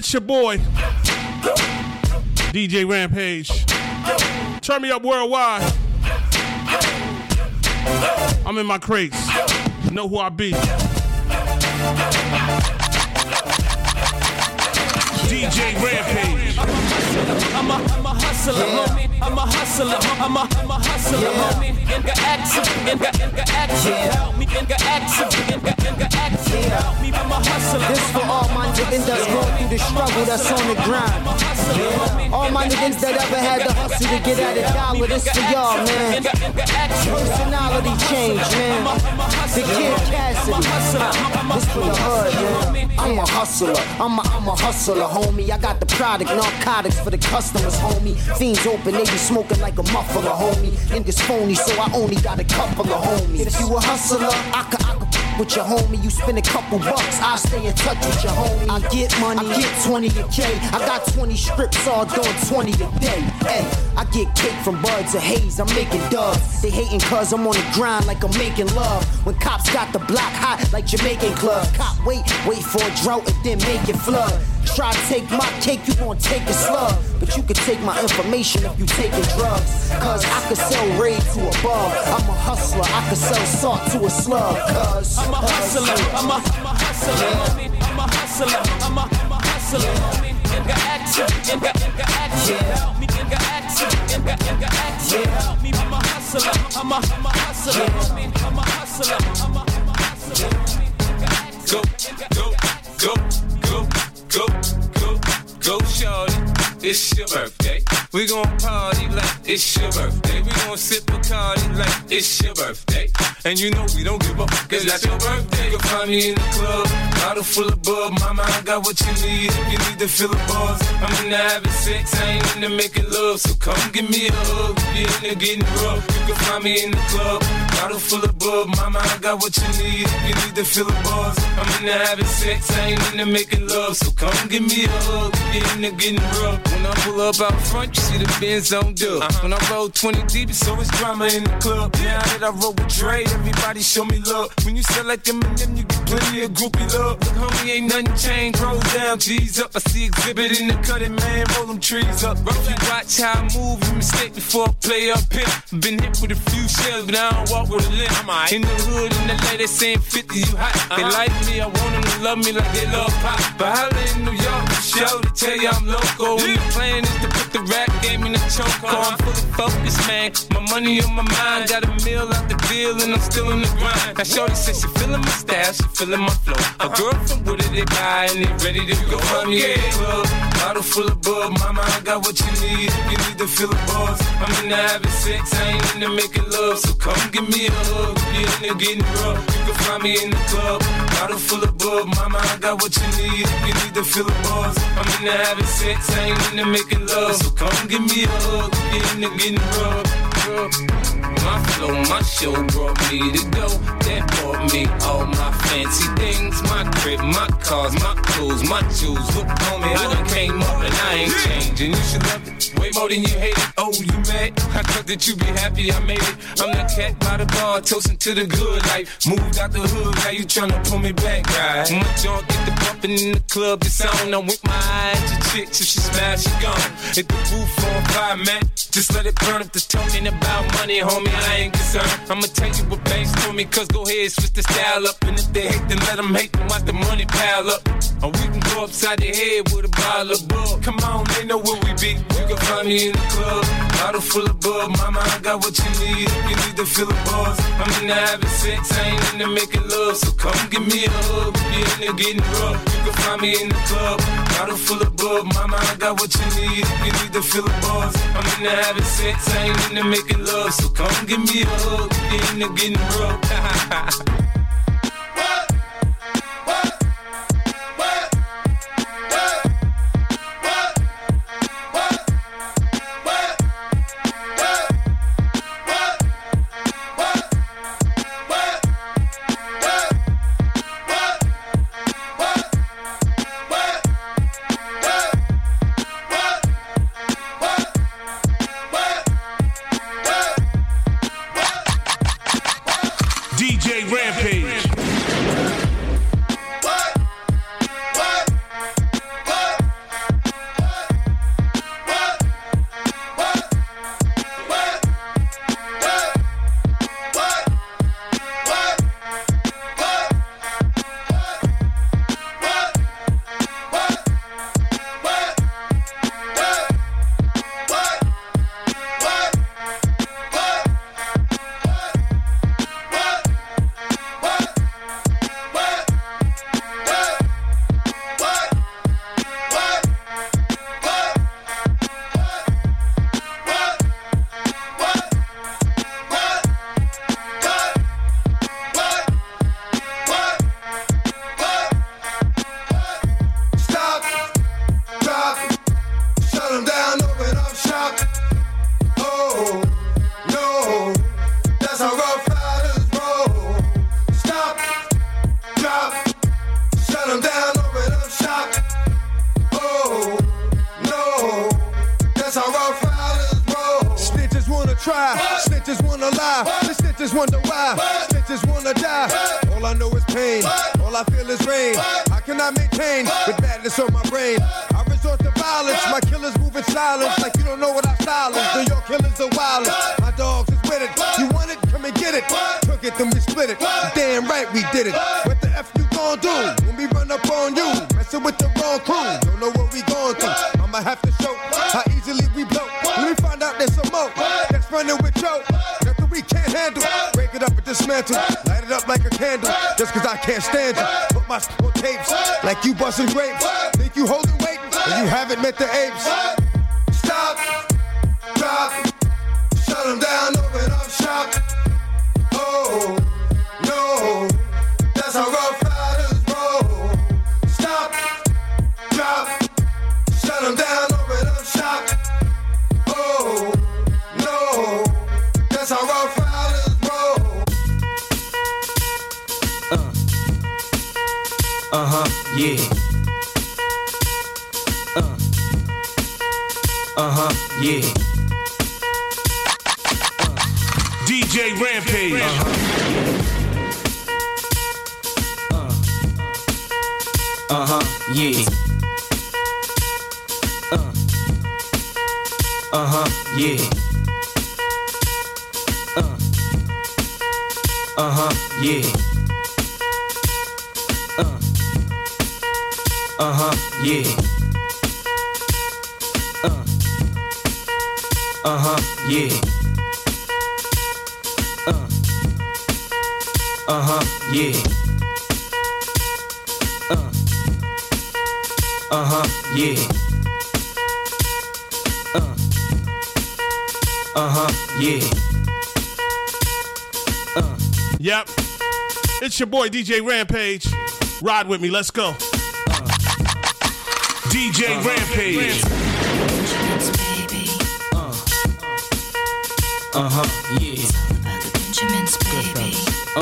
It's your boy, DJ Rampage. Turn me up worldwide. I'm in my crates. Know who I be. DJ Rampage. I'm a hustler, homie. I'm a hustler, homie. Inga action, help me. Inga action, help me. I'm a hustler. This for all my niggas that's going through the struggle that's on the grind. All my niggas that ever had the hustle to get at a dollar. This for y'all, man. Personality change, man. The Kid Cassidy. This for the hood, man. I'm a hustler. I'm a hustler, homie. I got the product, narcotics for the customers, homie. Fiends open, they be smoking like a muffler, homie. In this phony, so I only got a couple of homies. If you a hustler, I could with your homie, you spend a couple bucks, I stay in touch with your homie. I get money, I get 20 a K. I got 20 strips all doing 20 a day. Hey, I get cake from buds of haze, I'm making dubs. They hating cause I'm on the grind like I'm making love. When cops got the block hot like Jamaican clubs. Cop wait for a drought and then make it flood. Try to take my cake, you gon' take a slug. But you can take my information if you taking drugs. Cause I could sell raid to above. I'm a hustler, I could sell salt to a slug. Cause I'm a hustler, I'm a hustler, homie. I'm a hustler, I'm a hustler, homie. Inga action, help me. Inga action, help me. I'm a hustler, I'm a hustler, homie. I'm a hustler, I'm a hustler, homie. Go, shorty, it's your birthday. We gon' party like it's your birthday. We gon' sip Bacardi like it's your birthday. And you know we don't give up, cause that's your birthday. You can find me in the club, bottle full of bub. Mama, I got what you need if you need to fill the buzz. I'm into having sex, I ain't into making love. So come give me a hug, if you're into getting rough. You can find me in the club, bottle full of bub. Mama, I got what you need if you need to fill the buzz. I'm into having sex, I ain't into making love. So come give me a hug, if you're into getting rough. When I pull up out front, you see the Benz on dub. When I roll 20 deep, it's always drama in the club. Now that I roll with Dre, everybody show me love. When you sell like Eminem, you get plenty of groupie love. Look, homie, ain't nothing changed. Roll down, G's up. I see exhibit in the cutting, man. Roll them trees up. Bro, you watch how I move. You mistake before I play up here. Been hit with a few shells, but I don't walk with a limp. In the hood, in the LA, they saying 50, you hot. They like me, I want them to love me like they love pop. But holla in New York, show to tell you I'm local. And the plan is to put the rap game in the choke. I'm fully focused, man. My money on my mind. Got a meal out the deal, and I'm still in the grind. Now shorty says she feeling my style, she feeling my flow. A girl from Wooded, they buy, and they ready to go. Find me at the club, bottle full of bub. Mama, I got what you need if you need to fill the buzz. I'm into having sex, I ain't into making love. So come give me a hug, if you're into getting rough. You can find me in the club, bottle full of bub. Mama, I got what you need if you need to fill the buzz. I'm into having sex, I ain't into making love. So come give me a hug, if you're into getting rough. My flow, my show brought me to go. That brought me all my fancy things. My crib, my cars, my clothes, my jewels. Look, homie, I done came up and I ain't changing. You should love it way more than you hate it. Oh, you mad? I thought that you be happy I made it. I'm the cat by the bar, toasting to the good life. Moved out the hood, now you tryna pull me back, right? My junk get the bumping in the club, it's on. I'm with my eye at your chick, if she smash, she gone. Hit the roof on fire, man. Just let it burn if the talking about money, homie, I ain't concerned. I'ma tell you what banks told me, cause go ahead, switch the style up. And if they hate, then let them hate, then watch the money pile up. Or we can go upside the head with a bottle of bug. Come on, they know where we be. You can find me in the club, bottle full of bug. Mama, I got what you need if you need to fill the buzz. I'm into having sex, I ain't into making love. So come give me a hug, if you're into getting rough. You can find me in the club, bottle full of bug. Mama, I got what you need if you need to fill the buzz. I'm into having sex, I ain't into making love. So come give me a hug, if you're into getting rough. DJ Rampage. That's how rough riders roll. Snitches wanna try, snitches wanna lie. The snitches wonder why, snitches wanna die. All I know is pain, all I feel is rain. How can I maintain with badness on my brain? I resort to violence, my killers move in silence. Like you don't know what I style is. New York killers are wildin'. My dogs is with it. You want it? Come and get it. Took it, then we split it. Damn right we did it. What the F you gon' do when we run up on you? Messing with the wrong crew. Don't know what we gon' through. I'ma have to show how easily we blow. When we find out there's some more that's running with Joe. Nothing we can't handle. Break it up and dismantle. Light it up like a candle. Just cause I can't stand you. Put my on tapes like you busting grapes. Think you holding weight and you haven't met the apes. Stop, drop, shut them down, open up shop. Oh, no, that's how rough riders roll. Stop, drop, shut them down, open up shop. Oh, no, that's how rough riders roll. Yeah. Yeah. DJ Rampage. Yeah. Yeah. Yeah. Yep. It's your boy DJ Rampage. Ride with me, let's go. DJ Rampage. Yeah. Benjamin's baby.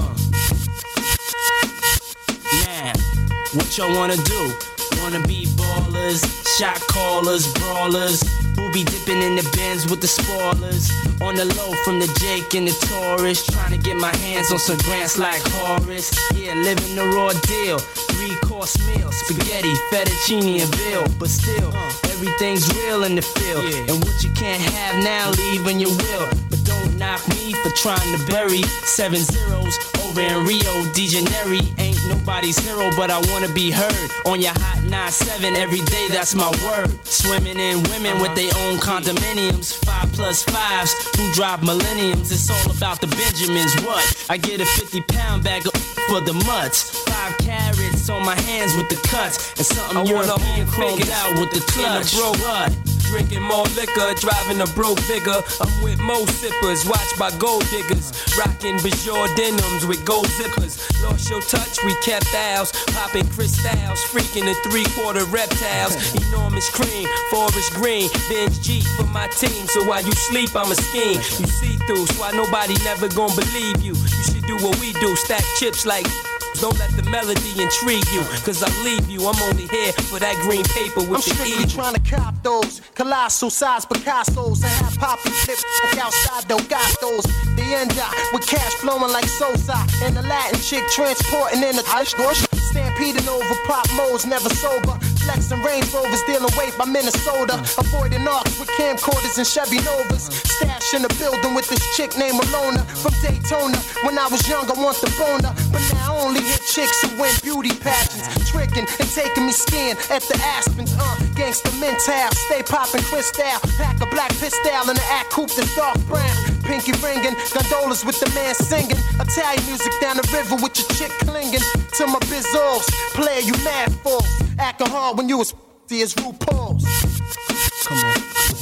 Now, what y'all wanna do? Wanna be ballers, shot callers, brawlers, who be dipping in the Benz with the spoilers. On the low from the Jake and the Taurus, trying to get my hands on some grants like Horace. Yeah, living the raw deal, 3-course meal, spaghetti, fettuccine and veal. But still, everything's real in the field. And what you can't have now, leave when you will. But don't knock me for trying to bury 7 zeros over in Rio de Janeiro. Ain't nobody's hero, but I wanna be heard on your hot 9-7 every day, that's my word. Swimming in women with their own condominiums, 5+5s who drive millenniums. It's all about the Benjamins. What? I get a 50-pound bag for the mutts, 5 carats on my hands with the cuts, and something European chromed out with the clutch. What? Drinking more liquor, driving a broke bigger. I'm with mo sippers, watched by gold diggers. Rocking Bajor denims with gold zippers. Lost your touch, we kept ours. Popping crystals, freaking the 3/4 reptiles. Enormous cream, forest green. Benz G for my team, so while you sleep, I'm a scheme. You see through, so why nobody never gonna believe you. You should do what we do, stack chips like... Don't let the melody intrigue you, cause I leave you. I'm only here for that green paper with the E. I'm strictly trying to cop those colossal size Picassos and have poppy flips outside Delgados. The end with cash flowing like Sosa, and the Latin chick transporting in a bush. Stampeding over pop modes, never sober. Flexing Range Rovers, dealing weight by Minnesota. Avoiding arcs with camcorders and Chevy Novas. Stash in the building with this chick named Alona from Daytona. When I was young, I want the boner, but now I only hit chicks who win beauty pageants. Tricking and taking me skiing at the Aspens. Gangsta mental, stay popping crystal. Pack a black pistol in the act coupe that's dark brown. Pinky ringing, gondolas with the man singing. Italian music down the river with your chick clinging to my bizzles. Player, you mad fools. Acting hard when you was as RuPaul's. Come on.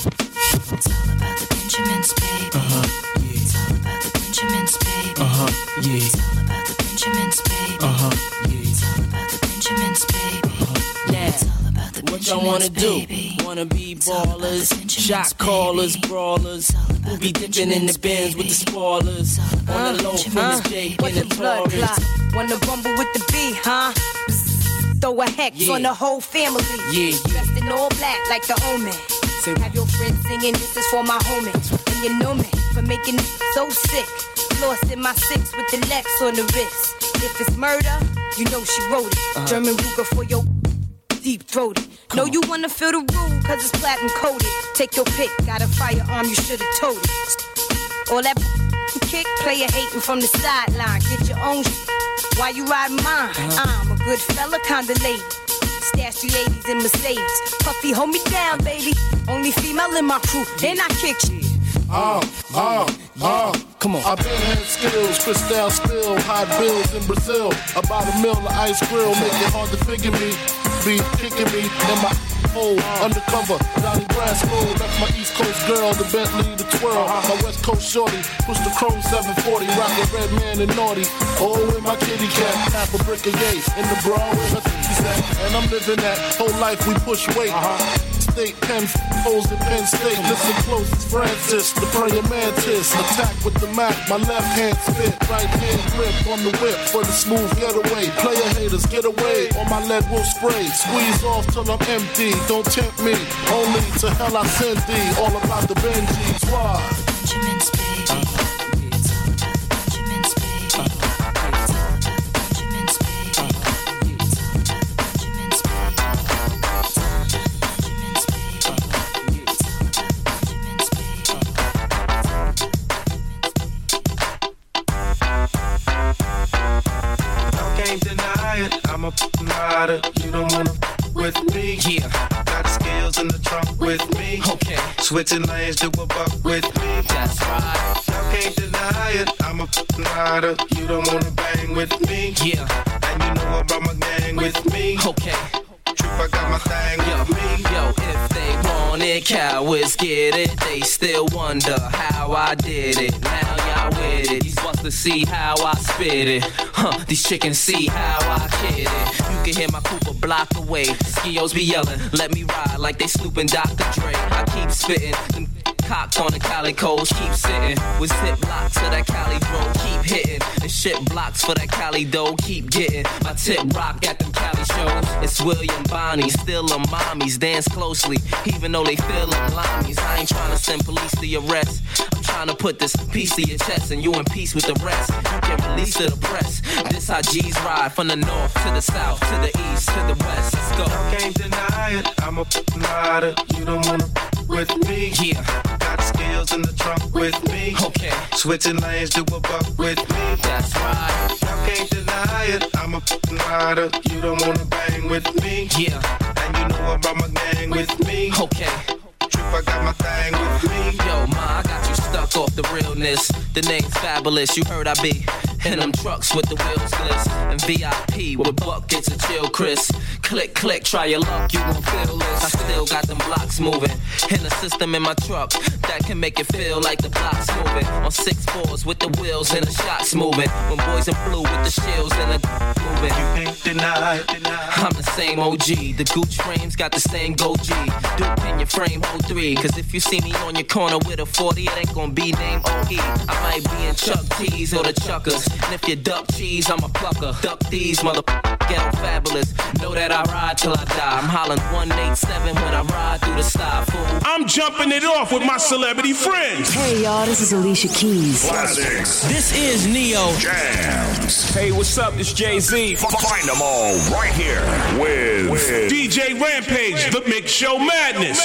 It's all about the Benjamins, baby. Yeah. It's all about the Benjamins, baby. Yeah. It's all about the Benjamins, baby. Yeah. It's all about the Benjamins, baby. Now, It's all about the what y'all Benjamins, wanna do? baby. Wanna be It's all about the ballers, Benjamins, shot callers, baby. brawlers, It's all about who be the dipping in the Benjamins, Benz with the baby. spoilers. It's all about On the the low from Benjamins, the Jake What's and the the blood clot? Taurus. Wanna rumble with the beat, huh? Throw a hex Yeah. on the whole family. Yeah. Dressed in all black like the omen. Have your friends singing, this is for my homie. And you know me for making it so sick. Lost in my six with the Lex on the wrist. If it's murder, you know she wrote it. German Ruger for your deep throated. Know you wanna feel the rule, cause it's platinum coated. Take your pick, got a firearm, you should've told it. All that kick, player hating from the sideline. Get your own while you ride mine. I'm a good fella, kinda lady. Stash 380s in Mercedes. Puffy, hold me down, baby. Only female in my crew, then I kick you. Come on. I've been had skills, crystal spill, hot bills in Brazil. About a mill of ice grill, make it hard to figure me. Be kicking me in my hole, undercover. Johnny Brasco, left my East Coast girl, the Bentley, the twirl. My West Coast shorty, push the chrome 740, rockin' red man and naughty. Oh, in my kitty cat, half a brick of yay, in the bra with her titties at. And I'm living that whole life we push weight. State, Penn, holes in Penn State. Listen close, it's Francis, the praying mantis. Attack with the Mac, my left hand spit, right hand grip on the whip for the smooth getaway. Player haters, get away, or my lead will spray. Squeeze off till I'm empty, don't tempt me. Only to hell I send thee, all about the Benjis. Why? Benjamin's baby. It's all about the Benjamin's baby. It's all about the Benjamin's baby. It's all about the Benjamin's baby. It's all about the Benjamin's baby. It's all about the Benjamin's baby. I can't deny it, I'm a rider. You don't wanna with me. Yeah. Got skills in the trunk with me. Okay. Switching lanes to a buck with me. That's right. Y'all can't deny it. I'm a rider. You don't wanna bang with me. Yeah. And you know I brought my gang with me. Okay. Truth, I got my thing with me. Yo, if they want it, cowards get it. They still wonder how I did it. Now y'all with it. These busters see how I spit it. These chickens see how I kid it. You can hear my coupe a block away. Skios be yelling, let me ride like they snooping Dr. Dre. I keep spitting. Cocked on the calicos, keep sitting. With zip blocks to that Cali bro, keep hitting. And shit blocks for that Cali dough, keep getting. My tip rock at them Cali shows. It's William Bonnie, still them mommies. Dance closely, even though they feel them limeys. I ain't trying to send police to your arrest. I'm trying to put this piece to your chest and you in peace with the rest. You can release to the press. This how G's ride from the north to the south, to the east, to the west. Let's go. I can't deny it, I'm a rider. You don't wanna with me. Yeah. Got skills in the trunk with me. Okay. Switching lanes to a buck with me. That's right. Y'all can't deny it. I'm a rider. You don't wanna bang with me. Yeah. And you know I brought my gang with me. Okay. Truth, I got my thing with me. Yo, ma, I got you stuck off the realness. The name's Fabulous. You heard I be in them trucks with the wheels gliss. And VIP with buckets of chill, Chris. Click, click, try your luck, you won't feel this. I still got them blocks moving. In a system in my truck that can make it feel like the block's moving. On 6-4s with the wheels and the shots moving. When boys in blue with the shields and the moving. You can't deny it. I'm the same OG. The Gooch frames got the same Go-G. Duke in your frame, hold 3. Cause if you see me on your corner with a 40, it ain't gonna be named OE. I might be in Chuck T's or the Chuckers. And if you duck cheese, I'm a plucker. Duck these, ghetto fabulous. Know that I ride till I die. I'm hollering 187 when I ride through the sky, fool. I'm jumping it off with my celebrity friends. Hey, y'all, this is Alicia Keys. Classics. This is Neo. Jams. Hey, what's up? This Jay-Z. Find them all right here with DJ Rampage, the Mix Show Madness.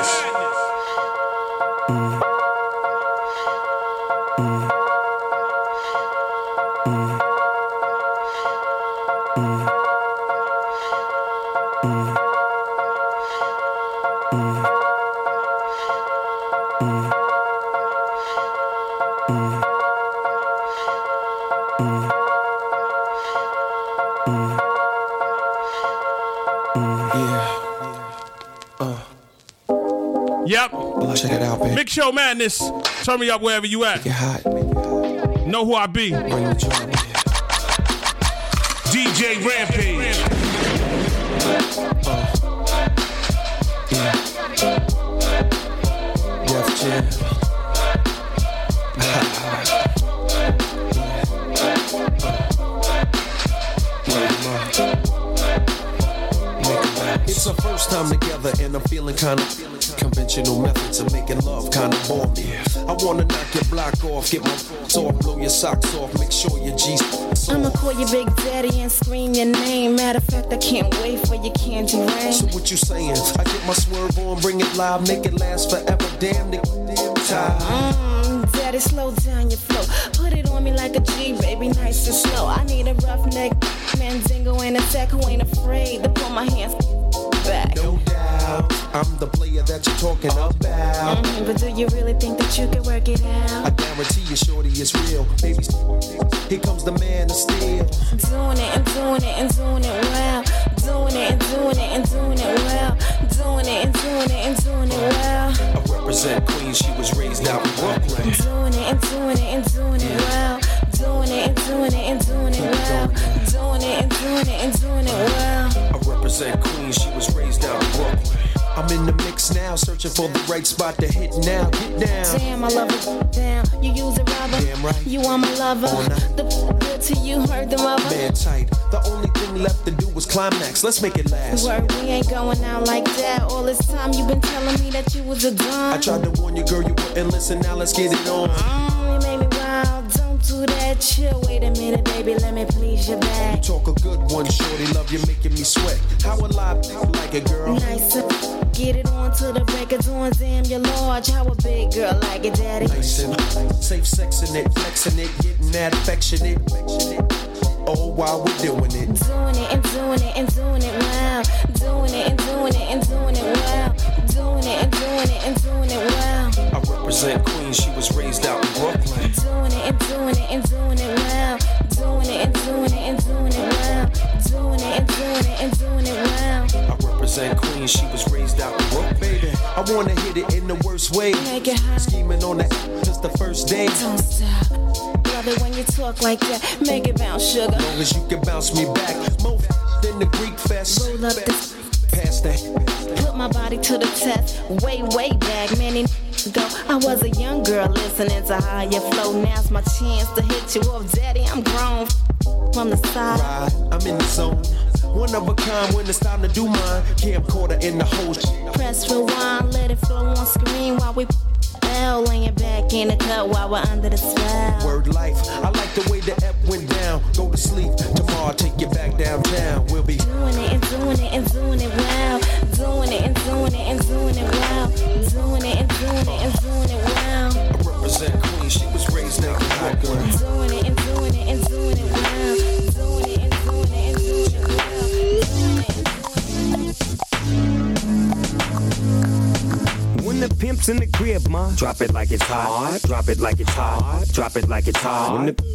Yep. Check it out, baby. Mix Show Madness. Turn me up wherever you at. Get hot. Know who I be. DJ Rampage. Def Jam. It's our first time together and I'm feeling kinda conventional methods of making love kinda bore me. I wanna knock your block off, get my off, blow your socks off, make sure your G's off. I'ma call you Big Daddy and scream your name. Matter of fact, I can't wait for your candy rain. So what you saying? I get my swerve on, bring it live, make it last forever. Damn time. Daddy, slow down your flow. Put it on me like a G, baby, nice and slow. I need a roughneck Mandingo and a tech who ain't afraid to pull my hands back. No doubt, I'm the player that you're talking about. But do you really think that you can work it out? I guarantee you, shorty, it's real. Baby, here comes the man of steel. Doing it and doing it and doing it well. Doing it and doing it and doing it well. Doing it and doing it and doing it well. I represent Queens, she was raised out in Brooklyn. Doing it and doing it and doing it well. Doing it and doing it and doing it well. Doing it and doing it and doing it well. I represent Queens, she was raised out in Brooklyn. I'm in the mix now, searching for the right spot to hit now. Get down. Damn, I love it. Damn, you use a rubber. Damn right. You are my lover. The good to you, heard the mother. Man tight. The only thing left to do was climax. Let's make it last. Word, we ain't going out like that. All this time you been telling me that you was a dumb. I tried to warn you, girl, you wouldn't listen. Now let's get it on. You made me wild. Don't do that. Chill. Wait a minute, baby. Let me please your back. You talk a good one, shorty. Love you, making me sweat. How alive, like a girl. Nice. Get it on to the records on. Damn, you're large. How a big girl like it, daddy. Nice and safe sexing it, flexing it, getting that affectionate. Oh, while we're doing it. Doing it and doing it and doing it well. Doing it and doing it and doing it well. Doing it and doing it and doing it well. I represent Queens, she was raised out in Brooklyn. Doing it and doing it and doing it well. Doing it and doing it and doing it well. Doing it and doing it and doing it well. I represent Queens, she was raised out in Brooklyn. Baby, I wanna hit it in the worst way. Make it hot. Scheming on that just the first day. Don't stop. Love it when you talk like that. Make it bounce, sugar. Long as you can bounce me back. More than the Greek fest. Roll up this. Pass that. Put my body to the test. Way back, many ago. I was a young girl listening to higher flow. Now's my chance to hit you up, daddy. I'm grown from the side. Right, I'm in the zone. One of a kind when it's time to do mine. Camcorder in the hole. Press rewind, let it flow on screen while we laying back in the cut while we're under the spell. Word life, I like the way the F went down. Go to sleep, tomorrow I'll take you back downtown. We'll be doing it and doing it and doing it well. Doing it and doing it and doing it well. Doing it and doing it and doing it well. I represent Queens, she was raised out in Brooklyn. Doing it and doing it and doing it well. Doing it and doing it and doing it well. When the pimp's in the crib, ma, drop it like it's hot. Drop it like it's hot. Drop it like it's hot. When the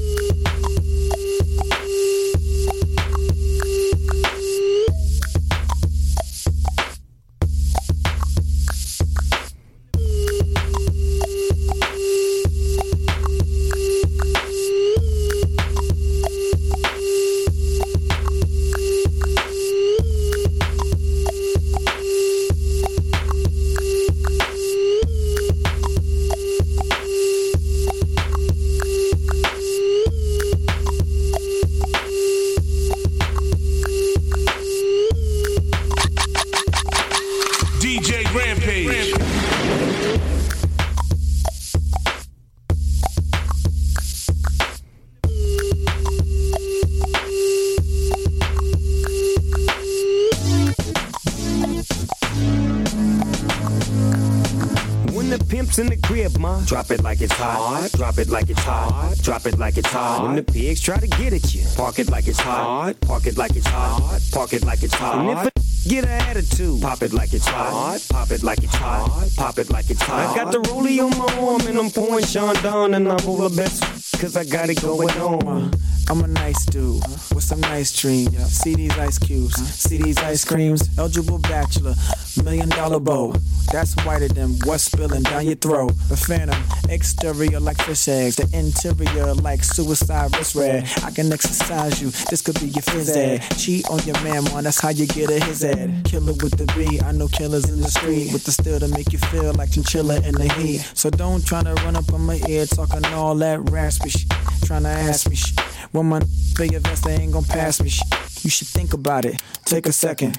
in the crib, ma, drop it like it's hot. Drop it like it's hot. Drop it like it's hot. When the pigs try to get at you, park it like it's hot. Park it like it's hot. Park it like it's hot. And if a get an attitude, pop it like it's hot. Pop it like it's hot. Pop it like it's hot. I got the rollie on my arm and I'm pouring Sean down and I'm over best cause I got it going on. I'm a nice dude with some nice dreams. See these ice cubes, see these ice creams. Eligible bachelor, $1 million bow. That's whiter than what's spilling down your throat. The phantom, exterior like fish eggs. The interior like suicide wrist red. I can exercise you, this could be your phys ed. Cheat on your man, man, that's how you get a his ed. Killer with the B, I know killers in the street. With the steel to make you feel like chinchilla in the heat. So don't try to run up on my ear talking all that raspy shit. Trying to ask me shit. When my big vest, they ain't gon' pass me shit. You should think about it, take a second.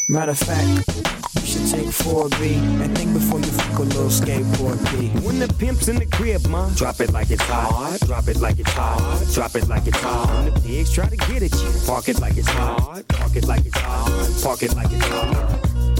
Matter of fact, you should take 4B and think before you fuck a little skateboard P. When the pimp's in the crib, ma, drop it like it's hot. Drop it like it's hot. Drop it like it's hot. When the pigs try to get at you, park it like it's hot. Park it like it's hot. Park it like it's hot.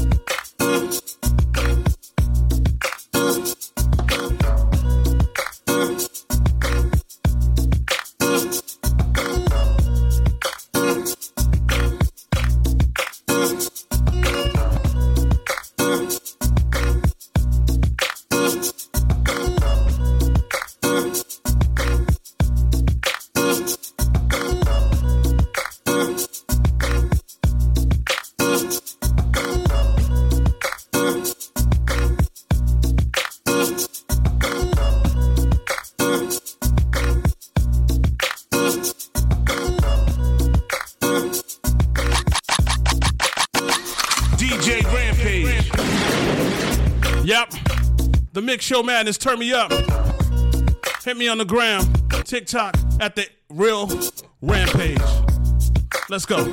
The Mix Show Madness, turn me up. Hit me on the gram, TikTok at the Real Rampage. Let's go.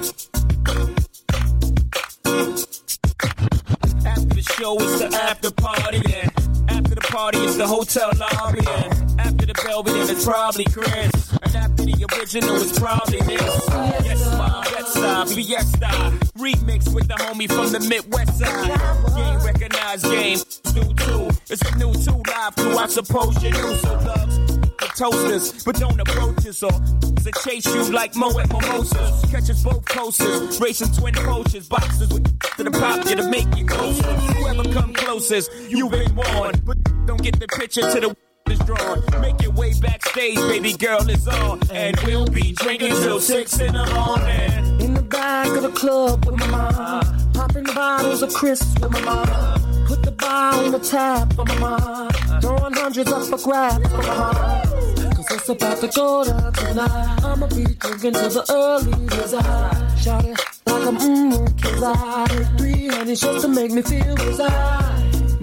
After the show, it's the after party, then. After the party, it's the hotel lobby, then. After the Belvedere, it's probably Chris. And after the original, it's probably this. Yes, my Bed-Stuy, Fiesta. Remix with the homie from the Midwest side. Game recognized, game do too. It's a new 2 Live crew, I suppose you knew. So thugs, the toasters, but don't approach us or to chase you like Mo at Mimosas. Catch us both coasters, racing twin poachers, boxers with to the pop, you to make you closer. Whoever come closest, you've been warned. But don't get the picture to the is drawn. Make your way backstage, baby girl is on. And we'll be drinking till 6 in the morning. In the back of the club with my mom, popping bottles of crisps with my mom. Put the bar on the tap for my mom, throwing hundreds up for grabs for my mom. Cause it's about to go down tonight. I'ma be drinking till the early desire. Shout it like I'm cause I hit 300 just to make me feel desire.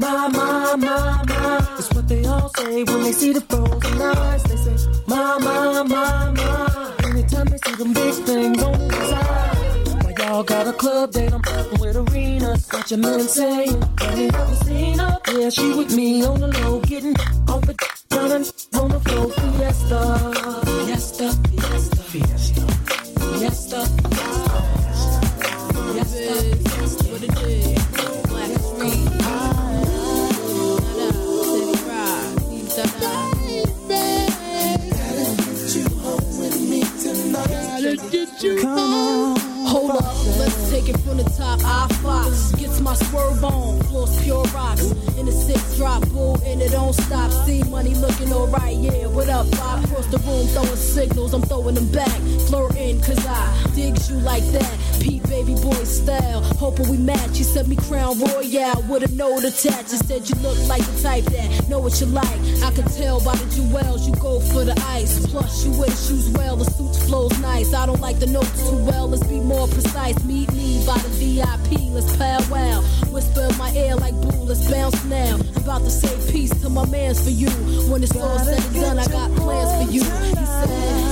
My, it's what they all say when they see the frozen eyes. They say, my. Anytime they see them big things on the side. Why y'all got a club date? I'm up with arenas. Got your man saying, I ain't never seen her. Yeah, she with me on the low, getting off the down and on the floor. Fiesta, fiesta, fiesta, fiesta, fiesta, fiesta. What it is? Black Street. Come on. Hold up, let's take it from the top. I-Fox gets my swerve on, floors pure rocks. In the 6 drop, bull, and it don't stop. See money looking alright, yeah. What up? I cross the room throwing signals, I'm throwing them back. Flirting, cause I digs you like that. Pete baby boy style, hoping we match. You sent me Crown Royale with a note attached. You said you look like the type that know what you like. I can tell by the jewels, you go for the ice. Plus you wear the shoes well, the suit flows nice. I don't like the notes too well, let's be more precise. Meet me by the VIP, let's powwow. Whisper in my ear like boo, let's bounce now. I'm about to say peace to my mans for you. When it's all said and done, I got plans for you. He said,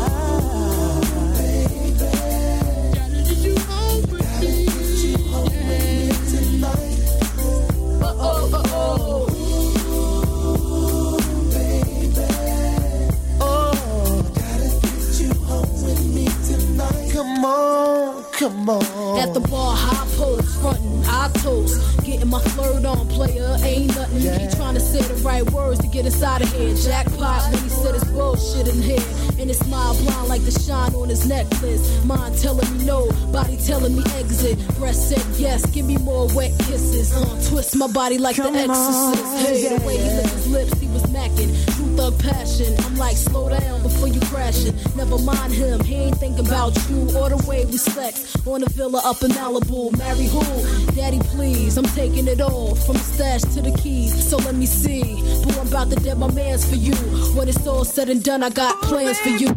come on. At the bar, high post, frontin', I toast. Getting my flirt on, player, ain't nothing. You keep trying to say the right words to get inside of here. Jackpot when he said his bullshit in here. And his smile blind like the shine on his necklace. Mind telling me no, body telling me exit. Breast said yes, give me more wet kisses. Twist my body like the exorcist. Hey, the way he licked his lips, he was macking. True thug passion. I'm like, slow down before you crashing. Never mind him, he ain't thinking about you or the way we sex. On a villa up in Malibu. Marry who? Daddy, please. I'm taking it all from the stash to the keys. So let me see. Boo, I'm about to dead my mans for you. When it's all said and done, I got plans for you.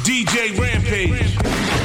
DJ Rampage.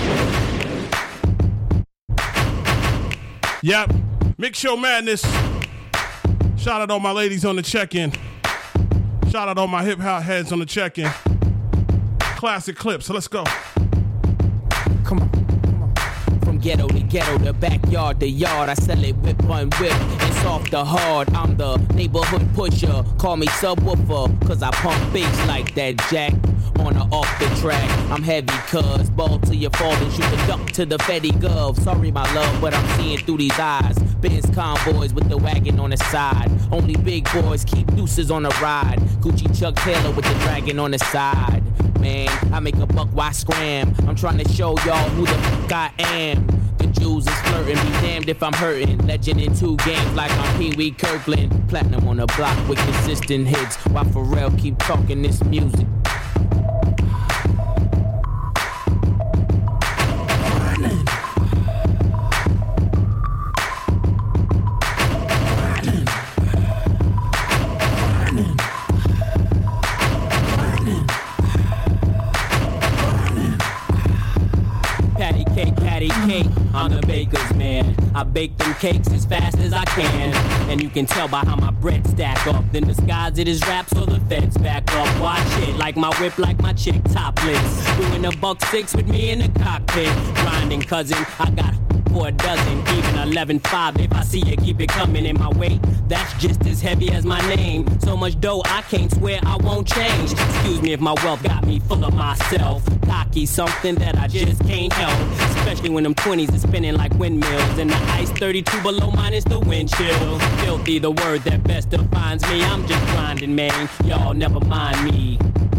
Yep. Mix Show Madness. Shout out all my ladies on the check-in. Shout out all my hip-hop heads on the check-in. Classic clips. So let's go. Come on. From ghetto to ghetto, the backyard to yard, I sell it whip on whip and soft to hard. I'm the neighborhood pusher. Call me subwoofer, cause I pump bass like that, Jack. On or off the track, I'm heavy, cuz ball till you fall and shoot the duck to the Fetty Gov. Sorry, my love, but I'm seeing through these eyes. Benz convoys with the wagon on the side. Only big boys keep deuces on the ride. Gucci Chuck Taylor with the dragon on the side. Man, I make a buck, why scram? I'm trying to show y'all who the fuck I am. The Jews is flirting, be damned if I'm hurting. Legend in 2 games like I'm Pee Wee Kirkland. Platinum on the block with consistent hits. While Pharrell keep talking this music. I'm the baker's man. I bake them cakes as fast as I can. And you can tell by how my bread stack up. Then disguise it as rap so the feds back up. Watch it, like my whip, like my chick topless. Doing a $1.6 with me in the cockpit. Grinding, cousin, I got for a dozen, even 11.5. If I see you, keep it coming in my way. That's just as heavy as my name. So much dough, I can't swear I won't change. Excuse me if my wealth got me full of myself. Cocky, something that I just can't help. Especially when them 20s is spinning like windmills. And the ice 32 below minus the wind chill. Filthy, the word that best defines me. I'm just grinding, man. Y'all never mind me.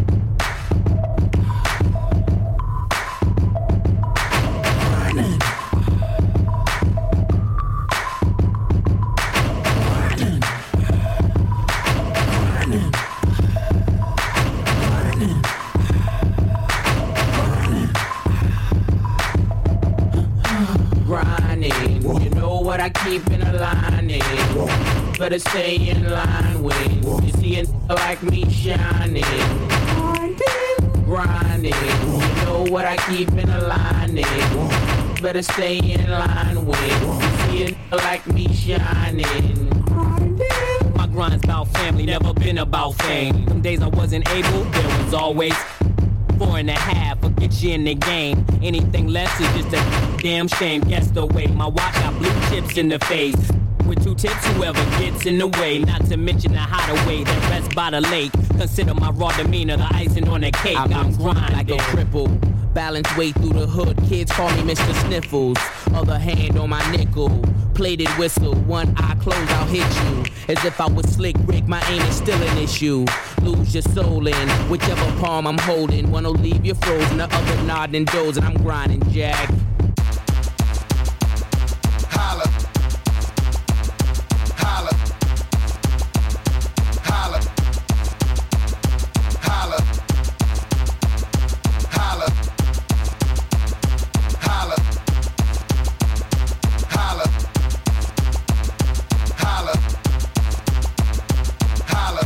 What I keep in a lining, better stay in line with. You see it like me shining, grinding. You know what I keep in a lining, better stay in line with. You see it like me shining. My grind's about family, never been about fame. Some days I wasn't able, there was always 4.5 will get you in the game. Anything less is just a damn shame. Guess the way my watch got blue chips in the face. With 2 tips, whoever gets in the way. Not to mention the hideaway that rests by the lake. Consider my raw demeanor the icing on the cake. I'm grinding like a cripple. Balance way through the hood. Kids call me Mr. Sniffles. Other hand on my nickel. Plated whistle. One eye closed, I'll hit you. As if I was Slick Rick, my aim is still an issue. Lose your soul in whichever palm I'm holding. One'll leave you frozen, the other nodding and dozing. I'm grinding, Jack. Holla. Holla. Holla. Holla. Holla. Holla. Holla. Holla. Holla.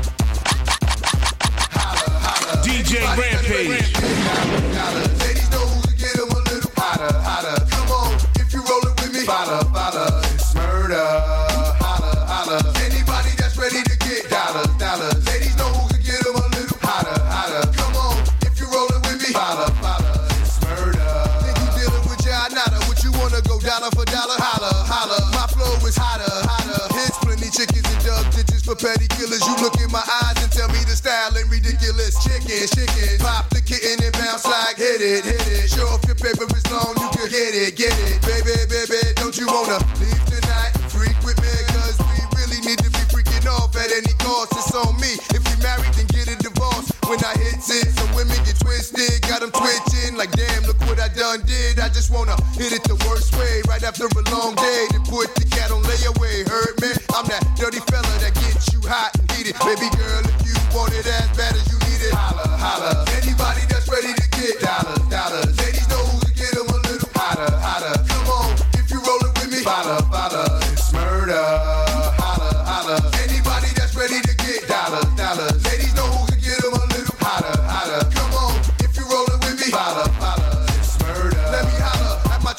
DJ Rampage. Ladies know who to get them a little hotter, hotter. Come on, if you rollin' with me, holla, holla. It's murder, holla, holla. Anybody that's ready to get dollars, dollars. Ladies know who to get them a little hotter, hotter. Come on, if you rollin' with me, holla, holla. It's murder. Think you dealin' with John Nada? Would you wanna go dollar for dollar? Holla, holla. My flow is hotter, hotter. Hits plenty chickens and dub ditches for petty killers. You look in my eyes and tell me the style ain't ridiculous. Chicken, chicken. Pop the kitten and bounce like hit it, hit it. Show if your paper is long, you can get it, get it. Baby, baby, don't you wanna leave tonight? Freak with me, cause we really need to be freaking off at any cost. It's on me. If we married, then get a divorce. When I hit it, some women get twisted, got them twitching. Like damn, look what I done did. I just wanna hit it the worst way. Right after a long day, then put the cat on layaway. Heard me? I'm that dirty fella that gets you hot and heated. Baby girl, if you want it as bad as you need it, holla, holla. Anybody that's ready to get dollars, dollars. Ladies know who to get them a little hotter, hotter. Come on, if you rollin' with me, holla, holla. It's murder, holla, holla. Anybody that's ready to get dollars, dollars. Ladies know who to get them a little hotter, hotter. Come on, if you rollin' with me,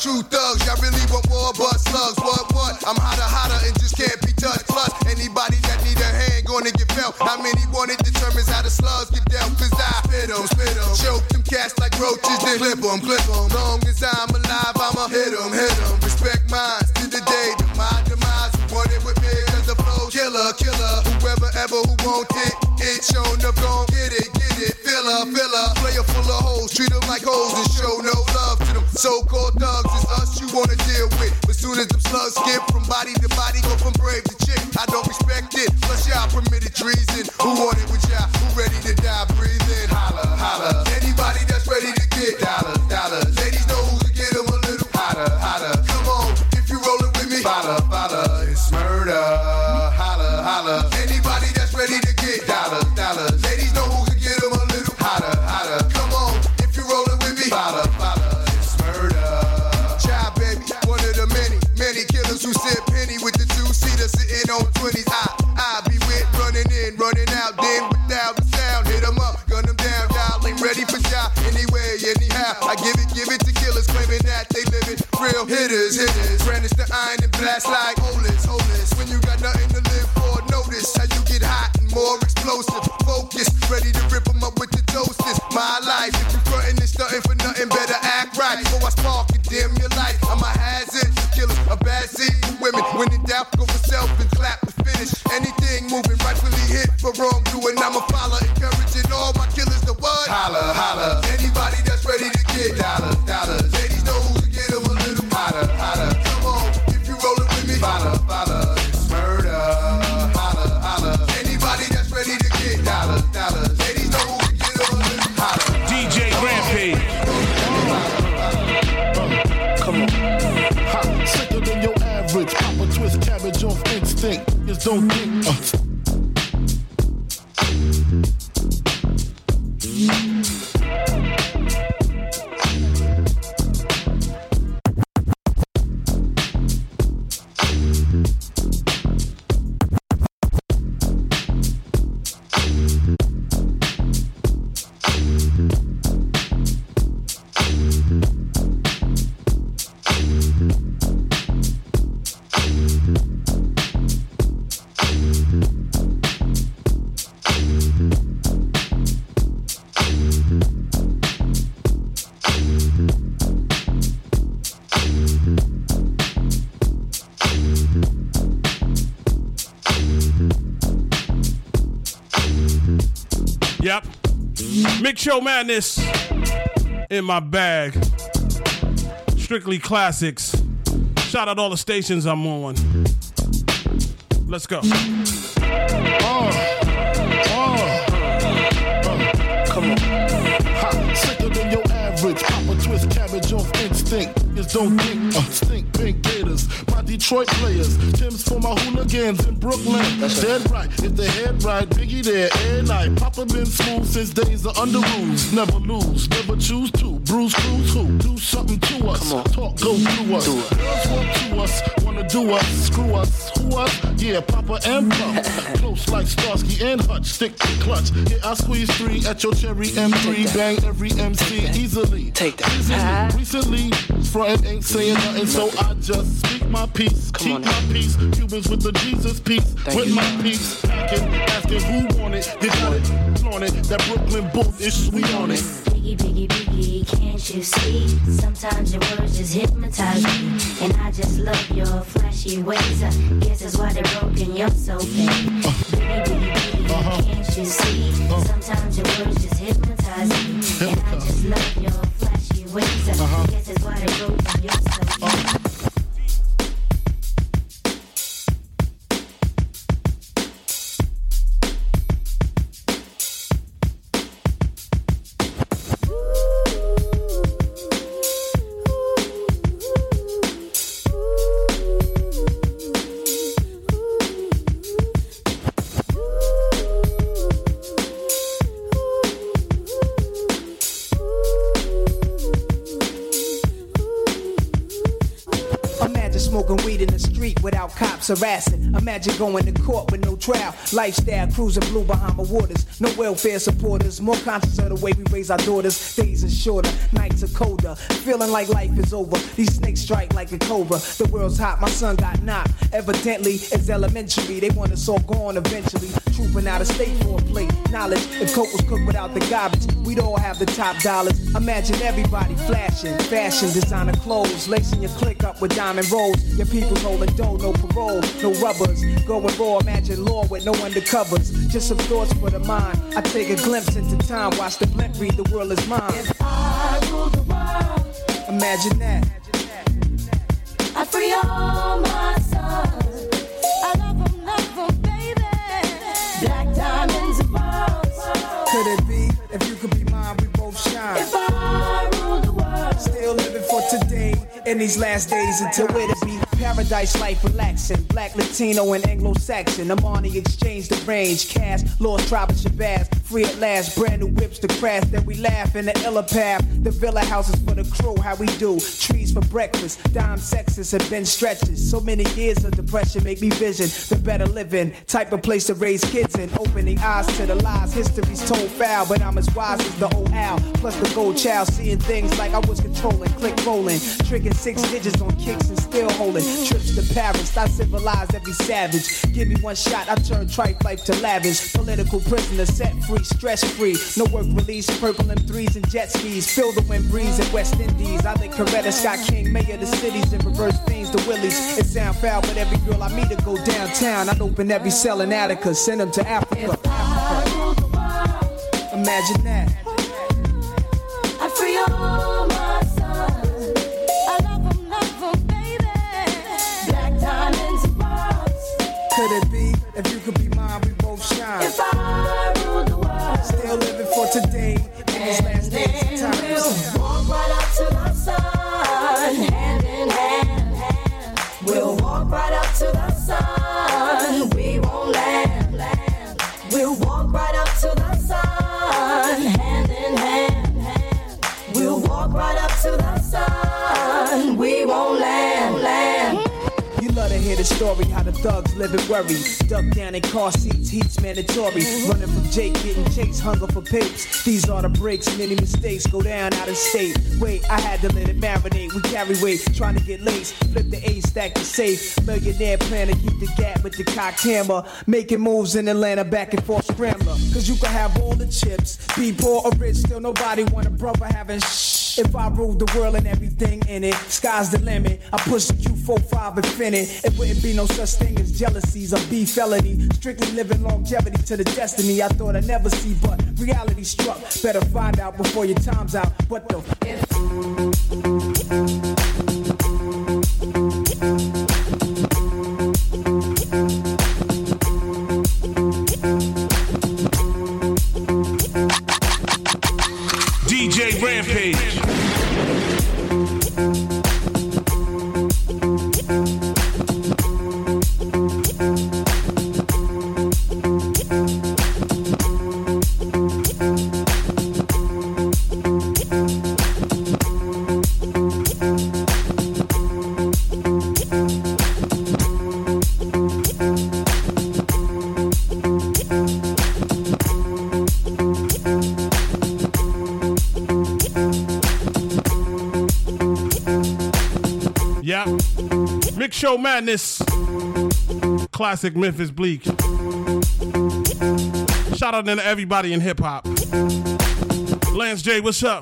true thugs. Y'all really want more bust slugs? What? I'm hotter and just can't be touched. Plus, anybody that need a hand gonna get felt. How many want it determines how the slugs get dealt. Cause I spit 'em, choke them cats like roaches, then clip 'em. Long as I'm alive, I'ma hit 'em. Respect mine to the day, to my demise. Want it with me, cause the flow killer. Whoever ever who want it shown up, gon' get it. Filler, player full of hoes, treat them like hoes and show no love to them so-called thugs. It's us you wanna deal with. But soon as them slugs skip from body to body, go from brave to chick, I don't respect it. Plus y'all permitted treason. Who want it with y'all? Who ready to die? Breathe in, holla. Anybody that's ready to get dollars. Ladies know who to get them a little hotter. Come on, if you rollin' with me, follow. It's murder, holla. Anybody that's ready to get dollars. Ladies know who can get them a little hotter. Come on, if you rollin' with me, follow. It's murder. Child baby, one of the many killers who said penny with the two-seater sitting on 20s. I be with running in, running out, then without the sound, hit 'em up, gun 'em down. Y'all ain't ready for y'all anyway, anyhow. I give it to killers claiming that they living real hitters. Brandish the iron and blast like holers. When you got nothing to live for, notice how you get hot and more explosive. Focus, ready to rip 'em up with the toasters. My life, if you frontin' and stuntin' for nothing, better act right. Before I spark and dim your life, I'm a hazard. Killers, a bad seed for women. When in doubt, go for self and clap to finish. Anything moving, rightfully hit for wrongdoing. I'm a follower, encouraging all my killers to what? Holla. Anybody that's ready to get dollars. Ladies know who to get them a little hotter. Come on, if you rollin' with me, follow. It's murder, holla. Anybody that's ready to get dollars. Ladies know who to get them a little hotter. DJ Rampage. Come on. Hot, sicker than your average. Pop a twist cabbage off instinct. Just don't think. Yep. Mix Show Madness in my bag. Strictly classics. Shout out all the stations I'm on. Let's go. Come on. Hot, sicker than your average. Pop a twist cabbage off instinct. Just don't think. Stink pink gators. My Detroit players. Tim's for my hooligans in Brooklyn. That's dead right. If they head right, Biggie there every night. Papa been smooth since days of under rules. Never lose, never choose to. Bruce Cruz who? Do something to us. Talk go through us. Girls want to us. Wanna do us. Screw us. Who us? Yeah, Papa and Pop. Close like Starsky and Hutch. Stick to clutch. Yeah, I squeeze 3 at your cherry M3. Bang every MC easily. Take that. Recently, frontin' ain't saying nothing, so I just speak my peace. Keep my peace. Cubans with the Jesus peace. With my peace. Asking who want it. You got it. Flaunt it. That Brooklyn booth is sweet on it. Biggie, can't you see? Sometimes your words just hypnotize me. And I just love your flashy ways. I guess that's why they're broken, you're so fake. Biggie, can't you see? Sometimes your words just hypnotize me. And I just love your flashy ways. I guess that's why they're broken, you're so fake. smoking weed in the street without cops harassing. Imagine going to court with no trial. Lifestyle, cruising blue Bahama waters. No welfare supporters. More conscious of the way we raise our daughters. Days are shorter, nights are colder. Feeling like life is over. These snakes strike like a cobra. The world's hot, my son got knocked. Evidently, it's elementary. They want us all gone eventually. Trooping out of state for a plate. Knowledge, if coke was cooked without the garbage, we'd all have the top dollars. Imagine everybody flashing. Fashion, designer clothes. Lacing your click up with diamond rolls. Your people's holding dough, no parole, no rubbers. Going raw, imagine law with no undercovers. Just some thoughts for the mind. I take a glimpse into time. Watch the blimp read, the world is mine. If I rule the world, imagine that. I free all my sons. I love them, baby. Black diamonds and pearls. Could it be? If you could be mine, we both shine. If I rule the world, still living for today. In these last days until where to be. Paradise life relaxing. Black, Latino, and Anglo-Saxon. Amani exchange the range. Cash, lost tribe of Shabazz. Free at last. Brand new whips to crash. Then we laugh in the illa path. The villa houses for the crew. How we do. Trees for breakfast. Dime sexes have been stretches. So many years of depression make me vision the better living. Type of place to raise kids in. Opening eyes to the lies. History's told foul. But I'm as wise as the old owl. Plus the gold child. Seeing things like I was controlling. Click rolling. Tricking 6 digits on kicks and still holding. Trips to Paris, I civilize every savage. Give me one shot, I turn tripe life to lavish. Political prisoner set free, stress free. No work release, purple M3s and jet skis. Feel the wind breeze in West Indies. I think Coretta Scott King, mayor of the cities, and reverse fiends to Willies. It sound foul, but every girl I meet to go downtown. I'd open every cell in Attica, send them to Africa. Imagine that. I free all my sons. I love them, baby. Black diamonds and pearls. Could it be? If you could be mine, we both shine. If I rule the world, still living for today. In these last days of time. We'll walk right up to the sun, hand in hand. We'll walk right up to the sun. We won't land. We'll walk right up to the sun, hand in hand. We'll walk right up to the sun. We won't land. You love to hear the story, how the thugs live and worry. Duck down in car seats, heat's mandatory. Running from Jake, getting chased, hunger for papes. These are the breaks, many mistakes go down out of state. Wait, I had to let it marinate. We carry weight, trying to get laced. Flip the A, stack the safe. Millionaire plan to keep the gap with the cock hammer. Making moves in Atlanta, back and forth scrambler. Cause you can have all the chips. Be poor or rich, still nobody want a brother having If I ruled the world and everything in it, sky's the limit. I push the Q45 infinite. It wouldn't be no such thing as jealousies or B felony. Strictly living longevity to the destiny I thought I'd never see, but reality struck. Better find out before your time's out. What the DJ Rampage. Show Madness, classic Memphis Bleak. Shout out to everybody in hip hop. Lance J, what's up?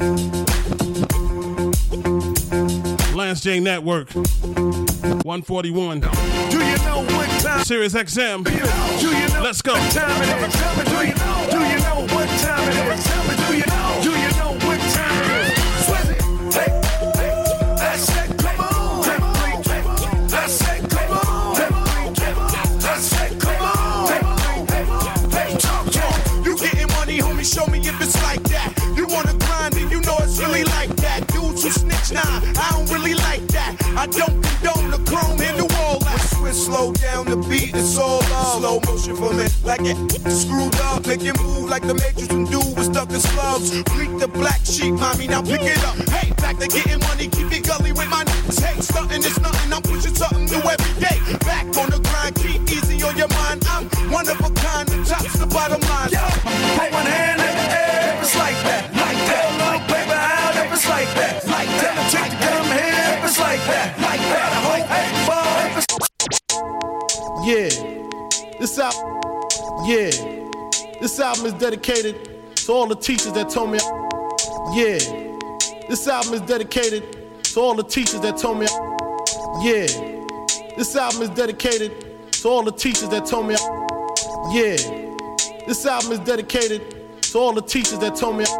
Lance J Network, 141. Do you know what time? Sirius XM. Do you know Let's go. What time it is? Do you know what time it is? Do you know what time it is? Swizzy, hey, I said come on. I said come on. I said come on. Hey, talk. You getting money, homie, show me if it's like that. You wanna grind and you know it's really like that. Dudes who snitch, nah, I don't really like that. I don't condone the chrome in the wall. Switch, slow down the beat, it's all love. Slow motion for me, like it screwed up. Make it move like the Matrix and do was stuck in slugs. Bleak the black sheep, mommy, now pick it up. Hey, back to getting money, keep it gully with my niggas. Hey, stuck something, it's nothing. I'm pushing something new every day. Back on the grind, keep easy on your mind. I'm one of a kind, the top's the bottom line. Yo, put one hand in the air, if it's like that, like that. Little paper out, if it's like that, like that. Tell the chick to come here, if it's like that, like that. I hope this album is dedicated to all the teachers that told me. This album is dedicated to all the teachers that told me. This album is dedicated to all the teachers that told me. This album is dedicated to all the teachers that told me.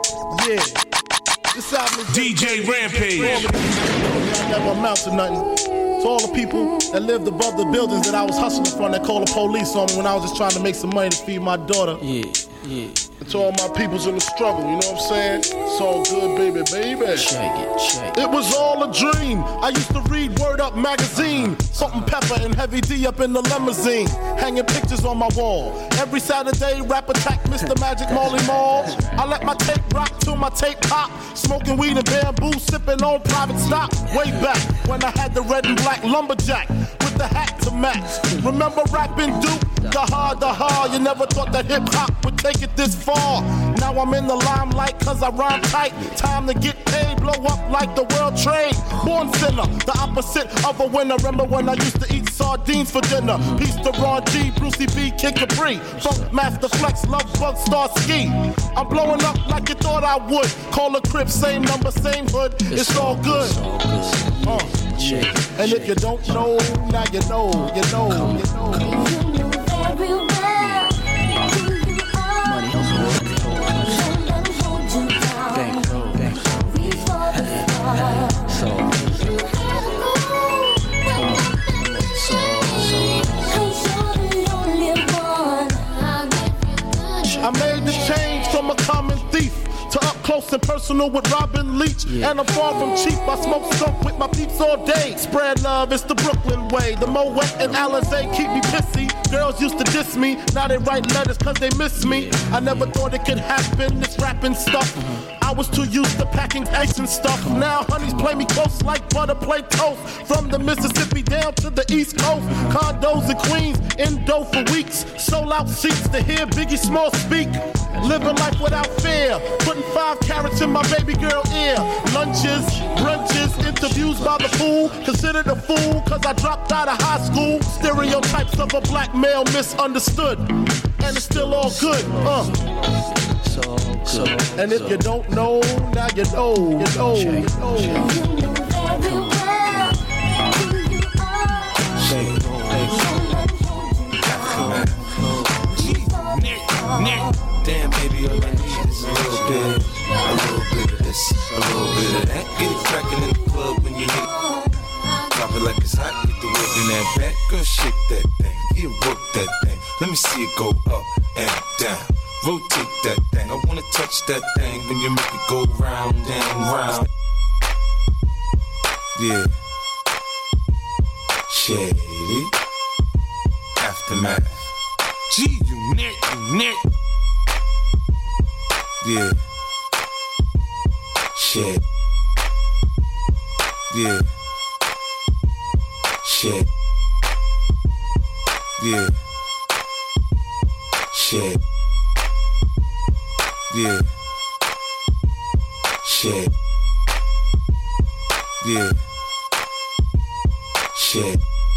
This album is DJ Rampage. I never amount to nothing. To all the people that lived above the buildings that I was hustling from, that called the police on me when I was just trying to make some money to feed my daughter. And to all my peoples in the struggle, you know what I'm saying? It's all good, baby. Shake it. It was all a dream. I used to read Word Up magazine. Salt and Pepper and Heavy D up in the limousine. Hanging pictures on my wall. Every Saturday, rap attack Mr. Magic Marley Marl. I let my tape rock till my tape pop. Smoking weed and bamboo, sipping on private stock. Way back when I had the red and black lumberjack with the hat to match. Remember rapping Duke? The hard. You never thought that hip hop would take it this far. Now I'm in the limelight cause I rhyme tight. Time to get paid, blow up like the world trade. Born sinner, the opposite of a winner. Remember when I used to eat sardines for dinner? Peace to Ron G, Brucey B, Kid Capri, Funk Master Flex, Love Bug, Star Ski. I'm blowing up like you thought I would. Call a crib, same number, same hood. It's all good. And if you don't know, now you know. Very well. I made the change from a common thief to up close and personal with Robin Leach. And I'm far from cheap, I smoke skunk with my peeps all day. Spread love, it's the Brooklyn way. The Moet and Alizé keep me pissy. Girls used to diss me, now they write letters cause they miss me. I never thought it could happen, this rapping stuff. I was too used to packing ice and stuff. Now honeys play me close like butter play toast. From the Mississippi down to the East Coast. Condos in Queens, in dough for weeks. Sold out seats to hear Biggie Small speak. Living life without fear. Putting 5 carats in my baby girl ear. Lunches, brunches, interviews by the pool. Considered a fool cause I dropped out of high school. Stereotypes of a black male misunderstood. And it's still all good. And if you don't know, now you know. Damn, baby, all I need is a little bit of this, a little bit of that. Get it crackin' in the club when you hit it. Drop it like it's hot, get the whip in that back. Girl, shake that thing, yeah, work that thing. Let me see it go up and down. Rotate that thing, I wanna touch that thing when you make it go round and round. Yeah. Shady. Aftermath. G-Unit. Yeah. Shit. Yeah. Shit. Yeah. Shit. Yeah. Shit. Yeah. Shit.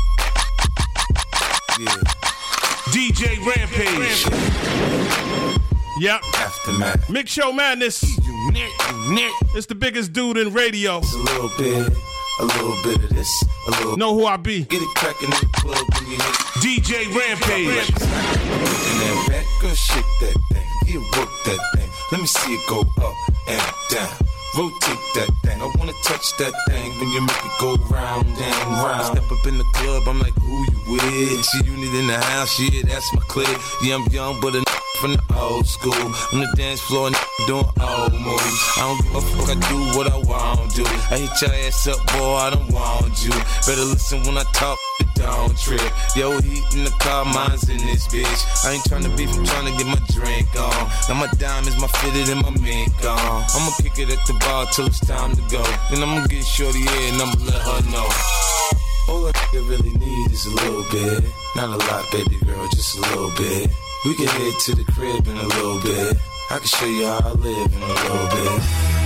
Yeah. DJ Rampage. Yep. Aftermath. Mix Show Madness. It's the biggest dude in radio. It's a little bit of this, a little. Know who I be? Get it crackin' in the club when you hit DJ Rampage. And that back, girl, shake that thing, yeah, work that thing. Let me see it go up and down. Rotate that thing, I wanna touch that thing when you make it go round and round. I step up in the club, I'm like, who you with? G-Unit in the house, yeah, that's my clique. Yeah, I'm young, but a from the old school. On the dance floor, doing old moves. I don't give a fuck, I do what I want to. I hit your ass up, boy, I don't want you. Better listen when I talk, don't trip. Yo, heat in the car, mine's in this bitch. I ain't tryna beef, I'm tryna get my drink on. Now my diamonds, my fitted, and my mink on. I'ma kick it at the bar till it's time to go. Then I'ma get shorty here and I'ma let her know. All I really need is a little bit. Not a lot, baby girl, just a little bit. We can head to the crib in a little bit. I can show you how I live in a little bit.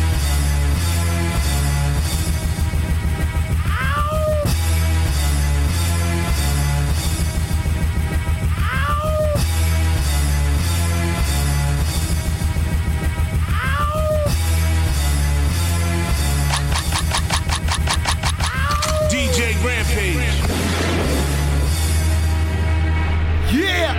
DJ Rampage. Yeah!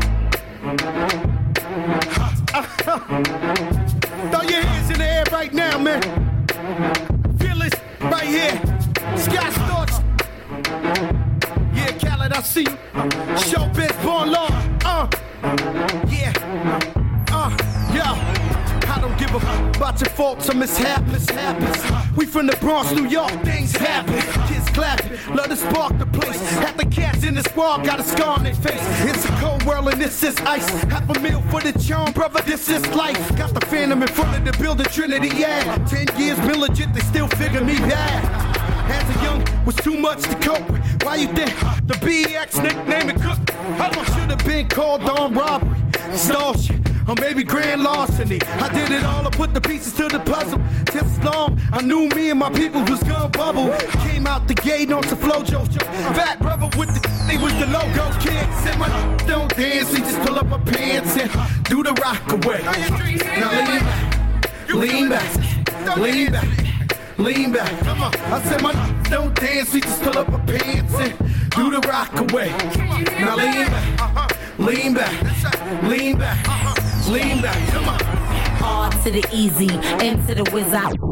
Throw your hands in the air right now, man. Feel it right here. Sky Storch. Yeah, Khaled, I see you. Showbiz, born law. Yeah. Yo. I don't give a fuck about your faults or mishaps. We from the Bronx, New York, things happen. Kids clapping, love to spark the place. Half the cats in the squad got a scar on their face. It's a cold world and this is ice. $500,000 for the charm, brother, this is life. Got the Phantom in front of the building, Trinity, yeah. 10 years been legit, they still figure me bad. As a young, was too much to cope with. Why you think the BX nickname it Cook? I should have been called on robbery, extortion, or maybe grand larceny. I did it all, I put the pieces to the puzzle. Just long, I knew me and my people was gonna bubble. Came out the gate on some flojo. Fat brother with the they was the logo kid. Said my don't dance, he just pull up my pants and do the rock away. Now lean back, lean back, lean back. I said my don't dance, he just pull up my pants and do the rock away. Now lean back, lean back, lean back, lean back. Come on. R to the easy, M to the wizard.